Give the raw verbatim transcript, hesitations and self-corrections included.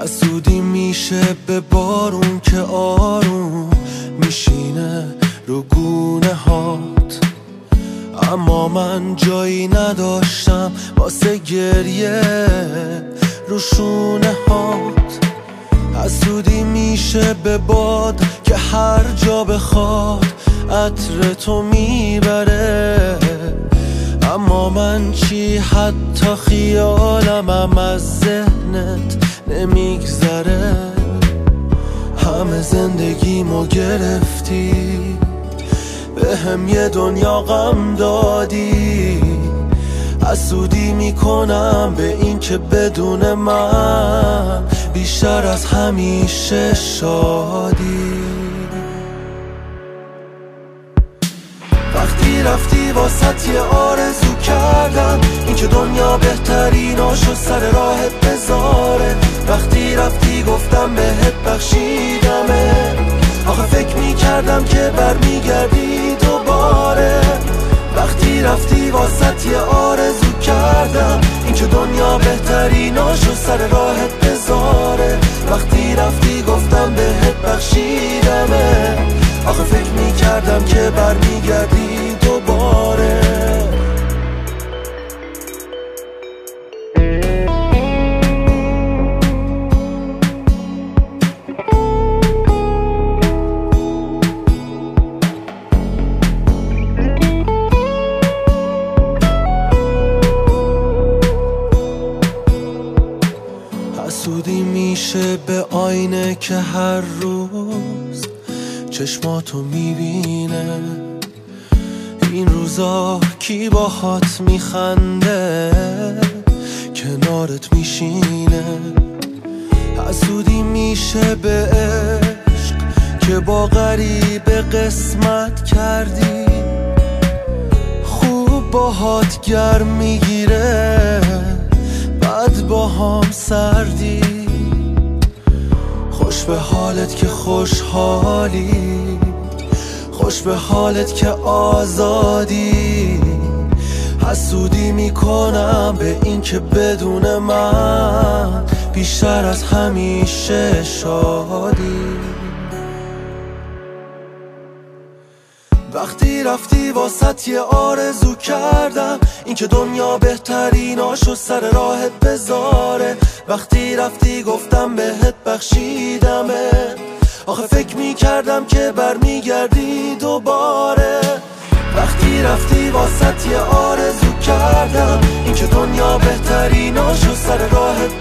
حسودی میشه به بارون که آروم میشینه رو گونه هات، اما من جایی نداشتم واسه گریه رو شونه هات. حسودی میشه به باد که هر جا بخواد عطر تو میبره، اما من چی حتی خیالمم از ذهنت نمیگذره. همه زندگیمو گرفتی، به هم یه دنیا غم دادی. حسودی میکنم به این که بدون من بیشتر از همیشه شادی. وقتی رفتی واسط یه آرزو کردم، این که دنیا بهتریناشو سر راهت بذاره. وقتی رفتی گفتم بهت بخشیدمه، آخه فکر میکردم که برمیگردی دوباره. وقتی رفتی واسط یه آرزو کردم، این که دنیا بهتریناشو سر راهت بذاره. وقتی رفتی گفتم بهت بخشیدمه، آخه فکر میکردم که برمیگردی دوباره. حسودی میشه به آینه که هر روز چشماتو میبینه. این روزا کی باهات میخنده کنارت میشینه. حسودی میشه به عشق که با غریبه قسمت کردی، خوب باهات گرم میگیره بعد با هم سردی. خوش به حالت که خوشحالی، خوش به حالت که آزادی. حسودی میکنم به این که بدون من بیشتر از همیشه شادی. وقتی رفتی واسط یه آرزو کردم، این که دنیا بهتریناشو سر راهت بذاره. وقتی رفتی گفتم بهت بخشیدمه، آخه فکر میکردم که برمیگردی دوباره. وقتی رفتی واسط یه آرزو کردم، این که دنیا بهتریناشو سر راهت